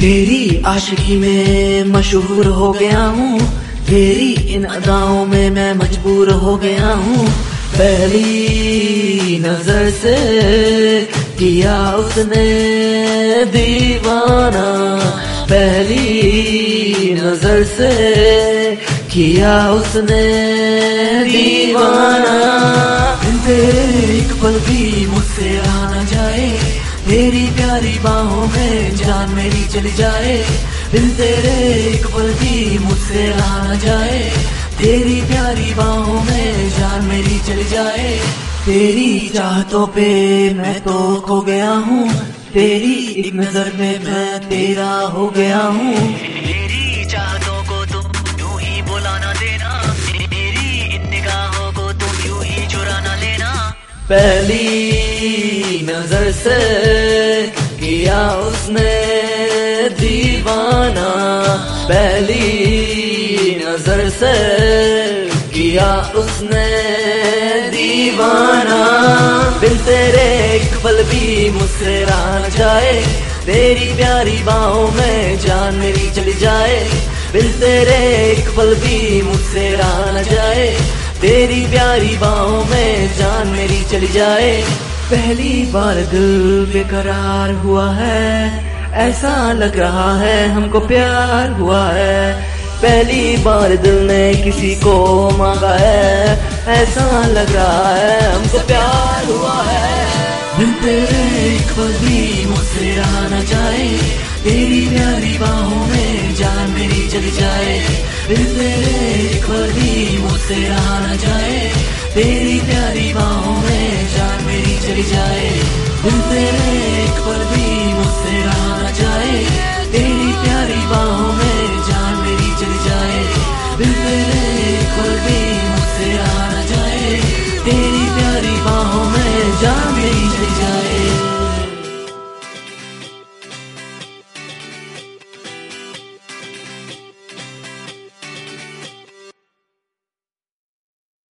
तेरी आशिकी में मशहूर हो गया हूँ, तेरी इन अदाओं में मैं मजबूर हो गया हूँ। पहली नजर से किया उसने दीवाना, पहली नजर से किया उसने दीवाना। तेरे एक पल भी मुझसे रहा न जाए, तेरी प्यारी बाहों में जान मेरी चली जाए। दिल तेरे एक पल भी मुझसे रहा न जाए, तेरी प्यारी बाहों में जान मेरी चली जाए। तेरी चाहतों पे मैं तो खो गया हूँ, तेरी एक नजर में मैं तेरा हो गया हूँ। मेरी चाहतों को तुम यूं ही बुला ना देना, मेरी इन निगाहों को तुम यूं ही चुरा ना लेना। पहली नजर से किया उसने दीवाना, पहली नजर से किया उसने दीवाना। बिन तेरे एक पल भी मुझसे रहा न जाए, तेरी प्यारी बाहों में जान मेरी चली जाए। बिन तेरे एक पल भी मुझसे रहा न जाए, तेरी प्यारी बाहों में जान मेरी चली जाए। पहली बार दिल बेकरार हुआ है, ऐसा लग रहा है हमको प्यार हुआ है। पहली बार दिल ने किसी को मांगा है, ऐसा लग रहा है हमको प्यार हुआ है। दिल तेरे एक पल भी मुझसे रहा न जाए, तेरी प्यारी बाहों में जान मेरी चली जाए। दिल तेरे एक पल भी मुझसे रहा न जाए, तेरी प्यारी बाहों में जान मेरी चली जाए। दिल तेरे एक पल भी मुझसे रहा न जाए, तेरी